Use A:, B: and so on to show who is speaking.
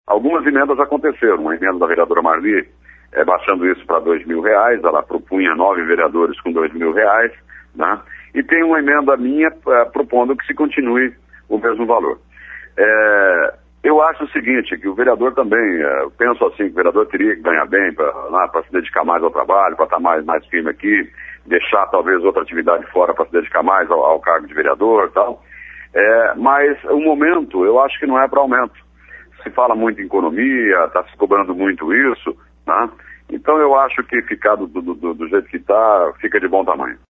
A: Algumas emendas aconteceram. Uma emenda da vereadora Marli, baixando isso para R$2.000, ela propunha 9 vereadores com R$2.000, né? E tem uma emenda minha propondo que se continue o mesmo valor. Eu acho o seguinte, que o vereador também, penso assim, que o vereador teria que ganhar bem para se dedicar mais ao trabalho, para estar mais firme aqui, deixar talvez outra atividade fora para se dedicar mais ao cargo de vereador e tal. Mas o momento, eu acho que não é para aumento. Se fala muito em economia, está se cobrando muito isso, né? Então eu acho que ficar do jeito que está, fica de bom tamanho.